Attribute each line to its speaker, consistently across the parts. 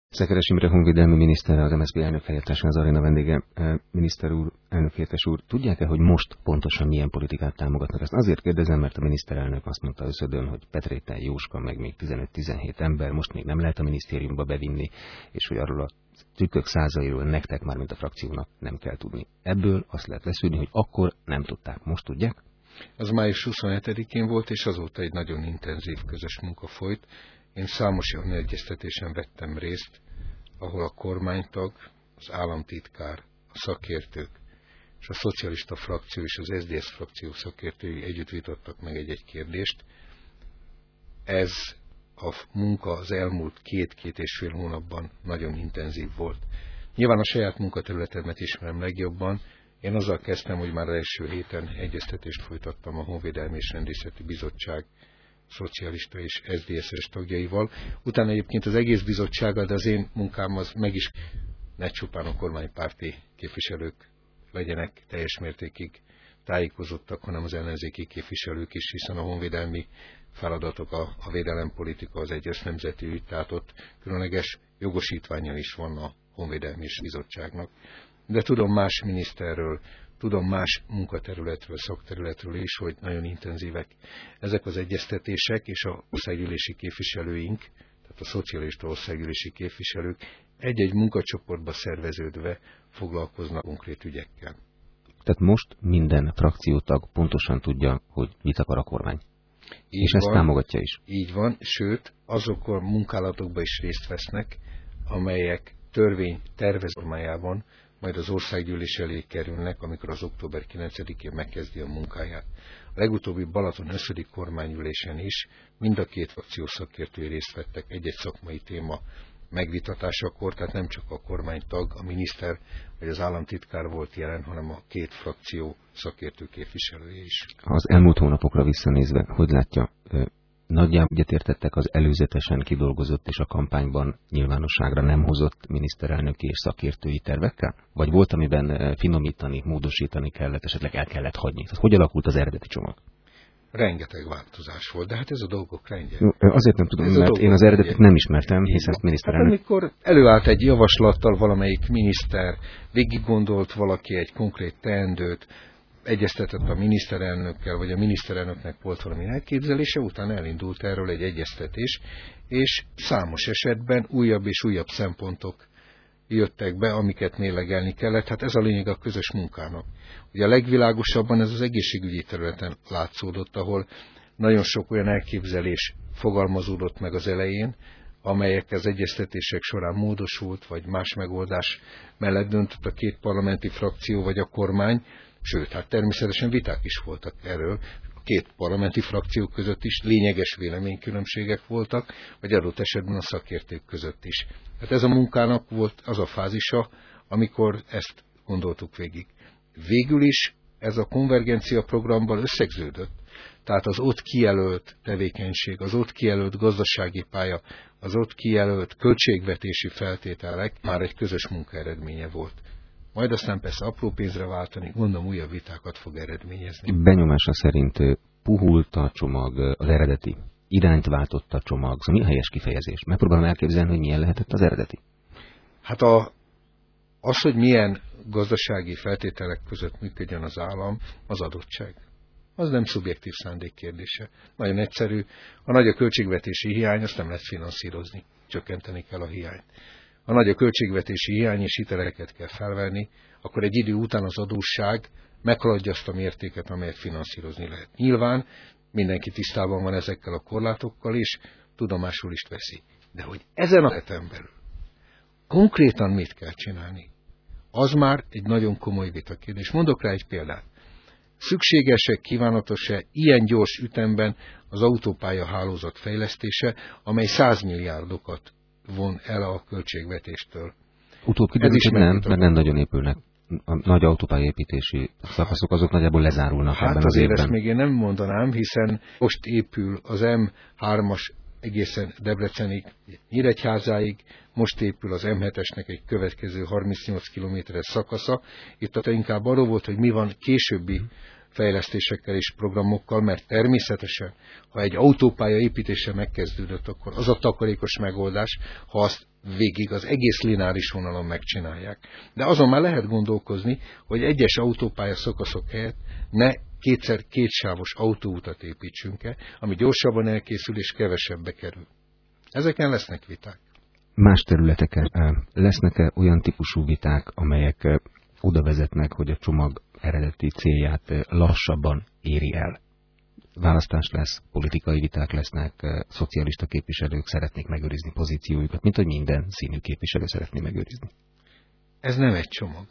Speaker 1: Szekeres Imre honvédelmi miniszter, az MSZP elnök helyettes, az aréna vendége. Miniszter úr, elnök helyettes úr, tudják-e, hogy most pontosan milyen politikát támogatnak? Ezt azért kérdezem, mert a miniszterelnök azt mondta összödön, hogy Petréten, Jóska, meg még 15-17 ember, most még nem lehet a minisztériumba bevinni, és hogy arról a trükkök százairól nektek, már mint a frakciónak nem kell tudni. Ebből azt lehet leszűrni, hogy akkor nem tudták, most tudják?
Speaker 2: Az május 27-én volt, és azóta egy nagyon intenzív közös munka folyt. Én számos olyan egyeztetésen vettem részt, ahol a kormánytag, az államtitkár, a szakértők és a szocialista frakció és az SZDSZ frakció szakértői együtt vitattak meg egy kérdést. Ez a munka az elmúlt két és fél hónapban nagyon intenzív volt. Nyilván a saját munkaterületemet ismerem legjobban. Én azzal kezdtem, hogy már az első héten egyeztetést folytattam a Honvédelmi és Rendészeti Bizottság szocialista és SZDSZ-es tagjaival. Utána egyébként az egész bizottsággal, de az én munkám az meg is, ne csupán a kormánypárti képviselők legyenek teljes mértékig tájékozottak, hanem az ellenzéki képviselők is, hiszen a honvédelmi feladatok, a védelempolitika az egyes nemzeti ügy, tehát ott különleges jogosítványa is van a Honvédelmi és Bizottságnak. De tudom más miniszterről, tudom más munkaterületről, szakterületről is, hogy nagyon intenzívek ezek az egyeztetések, és a országgyűlési képviselőink, tehát a szocialista országgyűlési képviselők egy-egy munkacsoportba szerveződve foglalkoznak konkrét ügyekkel.
Speaker 1: Tehát most minden frakciótag pontosan tudja, hogy mit akar a kormány.
Speaker 2: Így
Speaker 1: és
Speaker 2: van,
Speaker 1: ezt támogatja is.
Speaker 2: Így van, sőt, azok a munkálatokban is részt vesznek, amelyek törvény tervezformájában majd az országgyűlés elé kerülnek, amikor az október 9-én megkezdi a munkáját. A legutóbbi Balaton 5. kormányülésen is mind a két frakció szakértői részt vettek egy-egy szakmai téma megvitatásakor, tehát nem csak a kormánytag, a miniszter vagy az államtitkár volt jelen, hanem a két frakció szakértő képviselője is.
Speaker 1: Az elmúlt hónapokra visszanézve, hogy látja, nagyjából egyetértettek az előzetesen kidolgozott és a kampányban nyilvánosságra nem hozott miniszterelnöki és szakértői tervekkel? Vagy volt, amiben finomítani, módosítani kellett, esetleg el kellett hagyni? Tehát hogy alakult az eredeti csomag?
Speaker 2: Rengeteg változás volt, de hát ez a dolgok rendje.
Speaker 1: Azért nem tudom, mert én az eredetet nem ismertem, hiszen miniszterelnök...
Speaker 2: Hát amikor előállt egy javaslattal valamelyik miniszter, végig gondolt valaki egy konkrét teendőt, egyeztetett a miniszterelnökkel, vagy a miniszterelnöknek volt valami elképzelése, utána elindult erről egy egyeztetés, és számos esetben újabb és újabb szempontok jöttek be, amiket mérlegelni kellett. Hát ez a lényeg a közös munkának. Ugye a legvilágosabban ez az egészségügyi területen látszódott, ahol nagyon sok olyan elképzelés fogalmazódott meg az elején, amelyek az egyeztetések során módosult, vagy más megoldás mellett döntött a két parlamenti frakció, vagy a kormány, sőt, hát természetesen viták is voltak erről, a két parlamenti frakció között is lényeges véleménykülönbségek voltak, vagy adott esetben a szakértők között is. Hát ez a munkának volt az a fázisa, amikor ezt gondoltuk végig. Végül is ez a konvergencia programban összegződött. Tehát az ott kijelölt tevékenység, az ott kijelölt gazdasági pálya, az ott kijelölt költségvetési feltételek már egy közös munka eredménye volt. Majd aztán persze apró pénzre váltani, gondolom újabb vitákat fog eredményezni.
Speaker 1: Benyomása szerint puhult a csomag, az eredeti, irányt váltott a csomag. Szóval mi a helyes kifejezés? Megpróbálom elképzelni, hogy milyen lehetett az eredeti.
Speaker 2: Hát az, hogy milyen gazdasági feltételek között működjön az állam, az adottság. Az nem szubjektív szándék kérdése. Nagyon egyszerű. Ha nagy a költségvetési hiány, azt nem lehet finanszírozni. Csökkenteni kell a hiányt. Ha nagy a költségvetési hiány és hiteleket kell felvenni, akkor egy idő után az adósság meghaladja azt a mértéket, amelyet finanszírozni lehet. Nyilván mindenki tisztában van ezekkel a korlátokkal, és tudomásul is veszi. De hogy ezen a területen belül konkrétan mit kell csinálni, az már egy nagyon komoly vitakérdés. Mondok rá egy példát. Szükséges-e, kívánatos-e ilyen gyors ütemben az autópálya hálózat fejlesztése, amely 100 milliárdokat von el a költségvetéstől?
Speaker 1: Utóbb kiderült, hogy nem, mert nem nagyon épülnek. A nagy autópályaépítési szakaszok azok nagyjából lezárulnak
Speaker 2: hát
Speaker 1: ebben az évben.
Speaker 2: Ezt még én nem mondanám, hiszen most épül az M3-as egészen Debrecenig, Nyíregyházáig, most épül az M7-esnek egy következő 38 kilométeres szakasza. Itt inkább arról volt, hogy mi van későbbi fejlesztésekkel és programokkal, mert természetesen, ha egy autópálya építése megkezdődött, akkor az a takarékos megoldás, ha azt végig az egész lineáris vonalon megcsinálják. De azon már lehet gondolkozni, hogy egyes autópálya szakaszok helyett ne kétszer kétsávos autóutat építsünk-e, ami gyorsabban elkészül és kevesebbe kerül. Ezeken lesznek viták.
Speaker 1: Más területeken lesznek-e olyan típusú viták, amelyek oda vezetnek, hogy a csomag eredeti célját lassabban éri el? Választás lesz, politikai viták lesznek, szocialista képviselők szeretnék megőrizni pozíciójukat, mint hogy minden színű képviselő szeretné megőrizni.
Speaker 2: Ez nem egy csomag.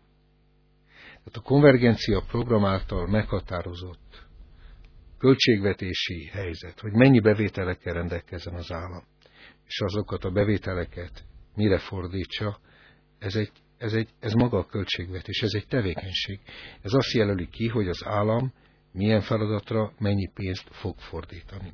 Speaker 2: Tehát a konvergencia program által meghatározott költségvetési helyzet, hogy mennyi bevételekkel rendelkezzen az állam, és azokat a bevételeket mire fordítsa, ez maga a költségvetés, ez egy tevékenység. Ez azt jelöli ki, hogy az állam milyen feladatra mennyi pénzt fog fordítani.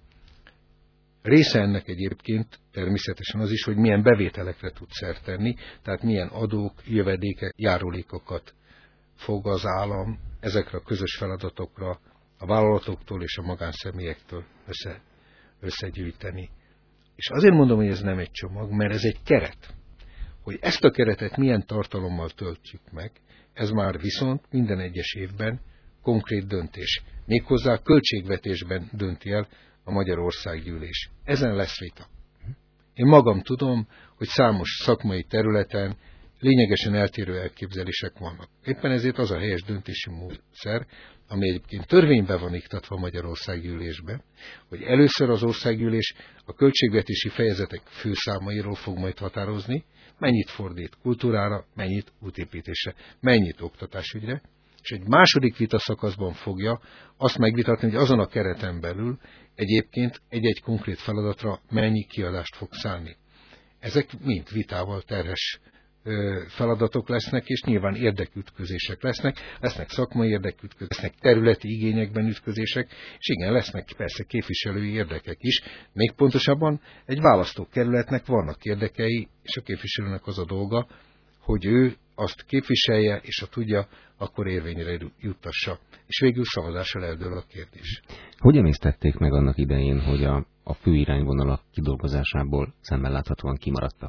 Speaker 2: Része ennek egyébként természetesen az is, hogy milyen bevételekre tud szert tenni, tehát milyen adók, jövedékek, járulékokat fog az állam ezekre a közös feladatokra a vállalatoktól és a magánszemélyektől összegyűjteni. És azért mondom, hogy ez nem egy csomag, mert ez egy keret. Hogy ezt a keretet milyen tartalommal töltjük meg, ez már viszont minden egyes évben konkrét döntés. Méghozzá költségvetésben dönti el a Magyar Országgyűlés. Ezen lesz vita. Én magam tudom, hogy számos szakmai területen lényegesen eltérő elképzelések vannak. Éppen ezért az a helyes döntési módszer, ami egyébként törvényben van iktatva a Magyar Országgyűlésbe, hogy először az Országgyűlés a költségvetési fejezetek főszámairól fog majd határozni, mennyit fordít kultúrára, mennyit útépítésre, mennyit oktatásügyre, és egy második vitaszakaszban fogja azt megvitatni, hogy azon a kereten belül egyébként egy-egy konkrét feladatra mennyi kiadást fog szállni. Ezek mind vitával terhes feladatok lesznek, és nyilván érdekütközések lesznek szakmai érdekütközések, lesznek területi igényekben ütközések, és igen, lesznek persze képviselői érdekek is. Még pontosabban egy választókerületnek vannak érdekei, és a képviselőnek az a dolga, hogy ő azt képviselje, és ha tudja, akkor érvényre juttassa. És végül szavazással eldől a kérdés.
Speaker 1: Hogy emésztették meg annak idején, hogy a fő irányvonalak kidolgozásából szemmel láthatóan kimaradtak?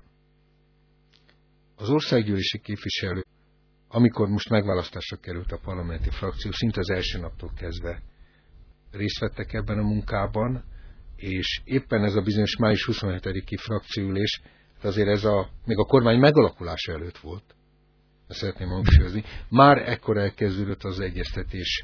Speaker 2: Az országgyűlési képviselő, amikor most megválasztásra került a parlamenti frakció, szinte az első naptól kezdve részt vettek ebben a munkában, és éppen ez a bizonyos május 27-i frakcióülés, azért ez még a kormány megalakulása előtt volt, ezt szeretném hangsúlyozni, már ekkor elkezdődött az egyeztetés,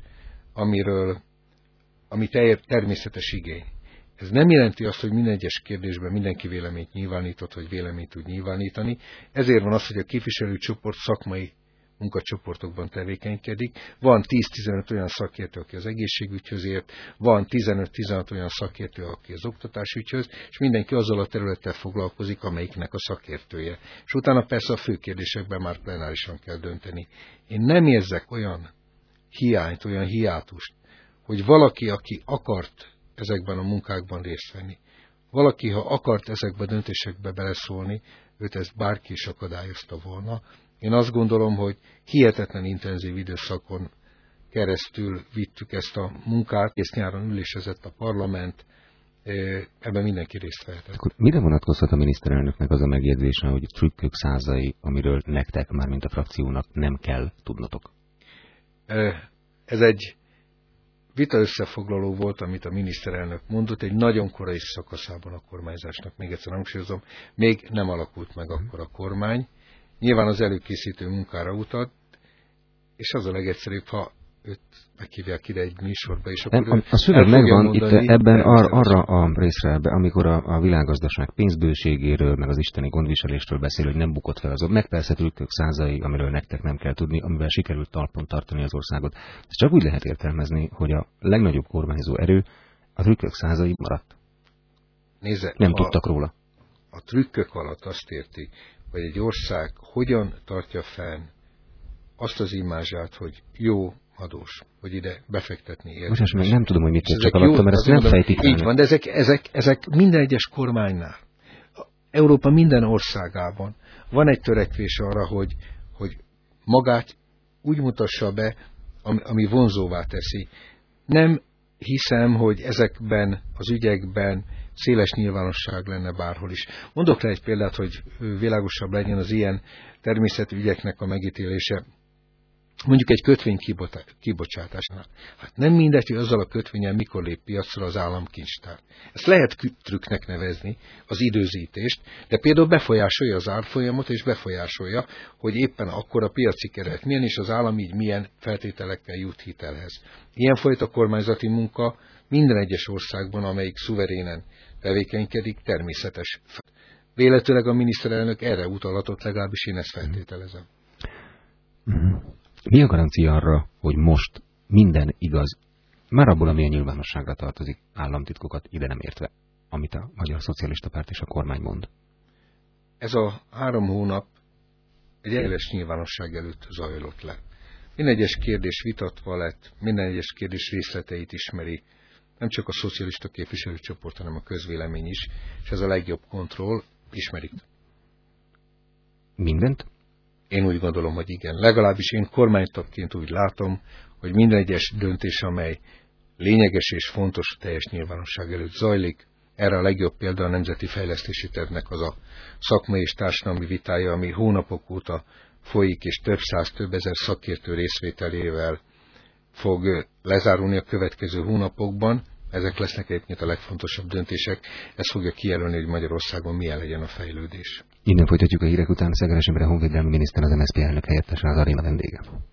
Speaker 2: ami természetes igény. Ez nem jelenti azt, hogy minden egyes kérdésben mindenki véleményt nyilvánított, vagy véleményt tud nyilvánítani. Ezért van az, hogy a képviselőcsoport szakmai munkacsoportokban tevékenykedik. Van 10-15 olyan szakértő, aki az egészségügyhöz ért, van 15-16 olyan szakértő, aki az oktatásügyhöz, és mindenki azzal a területtel foglalkozik, amelyiknek a szakértője. És utána persze a fő kérdésekben már plenárisan kell dönteni. Én nem érzek olyan hiányt, olyan hiátust, hogy valaki, aki akart ezekben a munkákban részt venni. Valaki, ha akart ezekbe a döntésekbe beleszólni, őt ezt bárki is akadályozta volna. Én azt gondolom, hogy hihetetlen intenzív időszakon keresztül vittük ezt a munkát, és nyáron ülésezett a parlament, ebben mindenki részt vehetett.
Speaker 1: Akkor mire vonatkozhat a miniszterelnöknek az a megjegyzése, hogy trükkök százai, amiről nektek, mármint a frakciónak nem kell tudnotok?
Speaker 2: Ez egy vita összefoglaló volt, amit a miniszterelnök mondott, egy nagyon korai szakaszában a kormányzásnak, még egyszer hangsúlyozom, még nem alakult meg akkor a kormány. Nyilván az előkészítő munkára utalt, és az a legegyszerűbb, ha őt meghívják ide egy műsorba, és akkor
Speaker 1: a szöveg megvan itt ebben arra a részre, amikor a világgazdaság pénzbőségéről, meg az isteni gondviselésről beszél, hogy nem bukott fel azon, meg persze trükkök százai, amiről nektek nem kell tudni, amivel sikerült talpon tartani az országot. Ezt csak úgy lehet értelmezni, hogy a legnagyobb kormányzó erő a trükkök százai maradt.
Speaker 2: Nézze,
Speaker 1: nem tudtak róla.
Speaker 2: A trükkök alatt azt érti, hogy egy ország hogyan tartja fenn azt az imázsát, hogy jó adós, hogy ide befektetni érdemes.
Speaker 1: Most meg nem tudom, hogy mit csak alattam, mert ezt nem fejtik el.
Speaker 2: Így van, de ezek minden egyes kormánynál, Európa minden országában van egy törekvés arra, hogy magát úgy mutassa be ami vonzóvá teszi. Nem hiszem, hogy ezekben az ügyekben széles nyilvánosság lenne bárhol is. Mondok rá egy példát, hogy világosabb legyen az ilyen természetű ügyeknek a megítélése. Mondjuk egy kötvény kibocsátásnál. Hát nem mindegy, hogy azzal a kötvényen mikor lép piacra az államkincstár. Ezt lehet trükknek nevezni, az időzítést, de például befolyásolja az árfolyamot, és befolyásolja, hogy éppen akkor a piaci keret milyen, és az állam így milyen feltételekkel jut hitelhez. Ilyenfajta kormányzati munka minden egyes országban, amelyik szuverénen tevékenykedik, természetes. Véletőleg a miniszterelnök erre utalhatott, legalábbis én ezt feltételezem.
Speaker 1: Mi a garancia arra, hogy most minden igaz, már abból, ami a nyilvánosságra tartozik, államtitkokat ide nem értve, amit a Magyar Szocialista Párt és a kormány mond?
Speaker 2: Ez a 3 hónap egy éles nyilvánosság előtt zajlott le. Minden egyes kérdés vitatva lett, minden egyes kérdés részleteit ismeri, nem csak a szocialista képviselőcsoport, hanem a közvélemény is, és ez a legjobb kontroll, ismerik.
Speaker 1: Mindent?
Speaker 2: Én úgy gondolom, hogy igen. Legalábbis én kormánytagként úgy látom, hogy minden egyes döntés, amely lényeges és fontos, teljes nyilvánosság előtt zajlik. Erre a legjobb példa a Nemzeti Fejlesztési Tervnek az a szakmai és társadalmi vitája, ami hónapok óta folyik, és több száz, több ezer szakértő részvételével fog lezárulni a következő hónapokban. Ezek lesznek egyébként a legfontosabb döntések. Ez fogja kijelölni, hogy Magyarországon milyen legyen a fejlődés.
Speaker 1: Innen folytatjuk a hírek után. Szegeres Imre honvédelmi miniszter, az MSZP elnök helyettese, az aréna vendége.